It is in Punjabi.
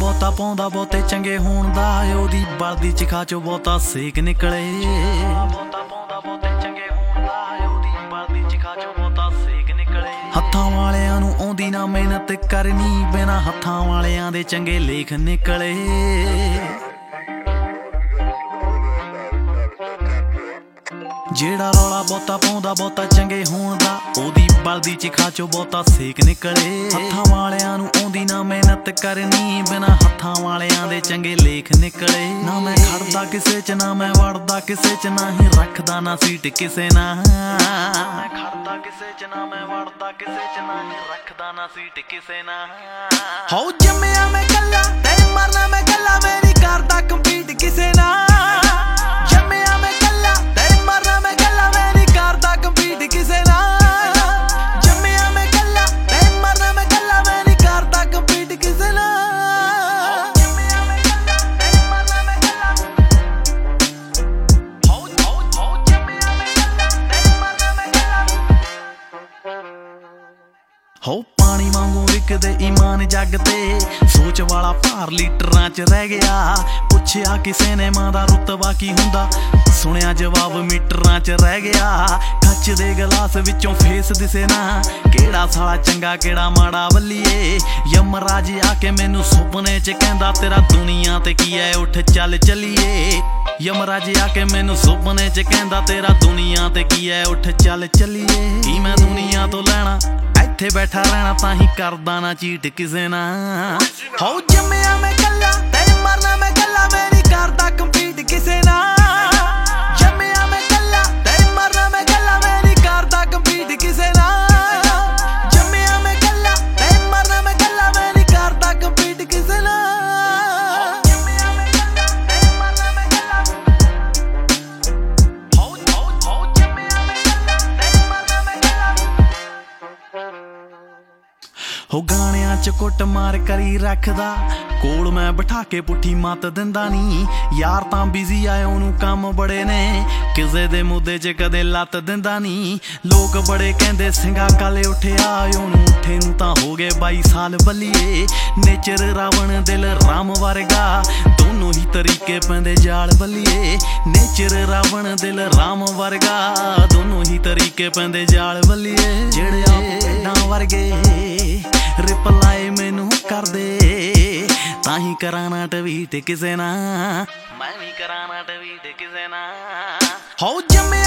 ਬਹੁਤਾ ਪਾਉਂਦਾ ਬਹੁਤੇ ਚੰਗੇ ਹੋਣ ਦਾ ਉਹਦੀ ਬਲਦੀ ਚਿਖਾ ਚੋਂ ਬਹੁਤਾ ਸੇਕ ਨਿਕਲੇ ਬਹੁਤਾ ਪਾਉਂਦਾ ਬਹੁਤੇ ਚੰਗੇ ਹੋਣ ਦਾ ਉਹਦੀ ਬਲਦੀ ਚਿਖਾ ਚੋਂ ਬਹੁਤਾ ਸੇਕ ਨਿਕਲੇ ਹੱਥਾਂ ਵਾਲਿਆਂ ਨੂੰ ਆਉਂਦੀ ਨਾ ਮਿਹਨਤ ਕਰਨੀ ਬਿਨਾਂ ਹੱਥਾਂ ਵਾਲਿਆਂ ਦੇ ਚੰਗੇ ਲੇਖ ਨਿਕਲੇ ਜਿਹੜਾ ਰੌਲਾ ਬਹੁਤਾ ਪਾਉਂਦਾ ਬਹੁਤਾ ਚੰਗੇ ਹੋਣ ਦਾ ਉਹਦੀ ਬਲਦੀ ਚਿਖਾ ਚੋਂ ਬਹੁਤਾ ਸੇਕ ਨਿਕਲੇ ਹੱਥਾਂ ਵਾਲਿਆਂ ਨੂੰ ਆਉਂਦੀ ਨਾ ਮਿਹਨਤ ਕਰਨੀ ਬਿਨਾਂ ਹੱਥਾਂ ਵਾਲਿਆਂ ਦੇ ਚੰਗੇ ਲੇਖ ਨਿਕਲੇ ਨਾ ਮੈਂ ਖੜਦਾ ਕਿਸੇ ਚ ਨਾ ਮੈਂ ਵੜਦਾ ਕਿਸੇ ਚ ਨਾ ਹੀ ਰੱਖਦਾ ਨਾ ਸੀਟ ਕਿਸੇ ਨਾ ਮੈਂ ਖੜਦਾ ਕਿਸੇ ਚ ਨਾ ਮੈਂ ਵੜਦਾ ਕਿਸੇ ਚ ਨਾ ਹੀ ਰੱਖਦਾ ਨਾ ਸੀਟ ਕਿਸੇ ਨਾ ਹੋ ਜੰਮਿਆ ਮੈਂ ਕੱਲਾ ਤੇ ਮਰਨਾ ਮੈਂ ਕੱਲਾ ਮੈਂ ਨਹੀਂ ਕਰਦਾ ਕੰਪੀਟ ਕਿਸੇ ਨਾਲ ਹੋ ਪਾਣੀ ਵਾਂਗੂ ਵਿਕਦੇ ਈਮਾਨ ਜੱਗ ਤੇ ਸੋਚ ਵਾਲਾ ਭਾਰ ਲੀਟਰਾਂ ਚ ਰਹਿ ਗਿਆ ਪੁੱਛਿਆ ਕਿਸੇ ਨੇ ਮਾਂ ਦਾ ਰੁਤਬਾ ਕੀ ਹੁੰਦਾ ਸੁਣਿਆ ਜਵਾਬ ਮੀਟਰਾਂ ਚ ਰਹਿ ਗਿਆ ਕੱਚ ਦੇ ਗਲਾਸ ਵਿੱਚੋਂ ਫੇਸ ਦਿਸੇ ਨਾ ਕਿਹੜਾ ਸਾਲਾ ਚੰਗਾ ਕਿਹੜਾ ਮਾੜਾ ਵੱਲੀਏ ਯਮਰਾਜ ਆ ਕੇ ਮੈਨੂੰ ਸੁਪਨੇ ਚ ਕਹਿੰਦਾ ਤੇਰਾ ਦੁਨੀਆ ਤੇ ਕੀ ਐ ਉੱਠ ਚੱਲ ਚੱਲੀਏ ਯਮਰਾਜ ਆ ਕੇ ਮੈਨੂੰ ਸੁਪਨੇ ਚ ਕਹਿੰਦਾ ਤੇਰਾ ਦੁਨੀਆ ਤੇ ਕੀ ਐ ਉੱਠ ਚੱਲ ਚੱਲੀਏ ਕੀ ਮੈਂ ਦੁਨੀਆ ਤੋਂ ਲੈਣਾ ਇੱਥੇ ਬੈਠਾ ਰਹਿਣਾ ਤਾਂ ਹੀ ਕਰਦਾ ਨਾ ਚੀਟ ਕਿਸੇ ਨਾਲ ਹੋ ਜੰਮਿਆ ਮੈਂ ਕੱਲਾ ਤੇ ਮਰਨਾ ਮੈਂ ਕੱਲਾ ਮੈਂ ਨਹੀਂ ਕਰਦਾ ਕੰਪੀਟ ਕਿਸੇ ਨਾਲ ਜੰਮਿਆ ਮੈਂ ਕੱਲਾ ਤੇ ਮਰਨਾ ਮੈਂ ਕੱਲਾ ਮੈਂ ਨਹੀਂ ਕਰਦਾ ਕੰਪੀਟ ਕਿਸੇ ਨਾਲ ਜੰਮਿਆ ਮੈਂ ਕੱਲਾ ਤੇ ਮਰਨਾ ਮੈਂ ਕੱਲਾ ਮੈਂ ਨਹੀਂ ਕਰਦਾ ਕੰਪੀਟ ਕਿਸੇ ਨਾਲ ਜੰਮਿਆ ਮੈਂ ਕੱਲਾ ਤੇ ਮਰਨਾ ਮੈਂ ਕੱਲਾ ਹੋ ਜੰਮਿਆ ਮੈਂ ਕੱਲਾ ਤੇ ਮਰਨਾ ਮੈਂ ਕੱਲਾ ਹੋ ਗਾਣਿਆਂ ਚ ਕੁੱਟ ਮਾਰ ਕਰੀ ਰੱਖਦਾ ਕੋਲ ਮੈਂ ਬਿਠਾ ਕੇ ਪੁੱਠੀ ਮੱਤ ਦਿੰਦਾ ਨੀ ਯਾਰ ਤਾਂ ਬਿਜ਼ੀ ਆਏ ਉਹਨੂੰ ਕੰਮ ਬੜੇ ਨੇ ਕਿਸੇ ਦੇ ਮੁੱਦੇ ਚ ਕਦੇ ਲੱਤ ਦਿੰਦਾ ਨੀ ਲੋਕ ਬੜੇ ਕਹਿੰਦੇ ਸਿੰਘਾ ਕਾਲੇ ਉੱਠਿਆ ਉਹਨੂੰ ਉੱਠੇ ਨੂੰ ਤਾਂ ਹੋ ਗਏ 22 ਸਾਲ ਬੱਲੀਏ ਨੇਚਰ ਰਾਵਣ ਦਿਲ ਰਾਮ ਵਰਗਾ ਦੋਨੋਂ ਹੀ ਤਰੀਕੇ ਪੈਂਦੇ ਜਾਲ ਬੱਲੀਏ ਨੇਚਰ ਰਾਵਣ ਦਿਲ ਰਾਮ ਵਰਗਾ ਦੋਨੋਂ ਹੀ ਤਰੀਕੇ ਪੈਂਦੇ ਜਾਲ ਬੱਲੀਏ ਜਿਹੜੇ ਆਪ ਵਰਗੇ ਰਿਪਲਾਈ ਮੈਨੂੰ ਕਰਦੇ ਤਾਂ ਹੀ ਕਰਾਂ ਨਾ ਟਵੀਟ ਕਿਸੇ ਨਾ ਮੈਂ ਵੀ ਕਰਾਂ ਨਾ ਟਵੀਟ ਕਿਸੇ ਨਾ ਹੋ ਜੰਮਿਆ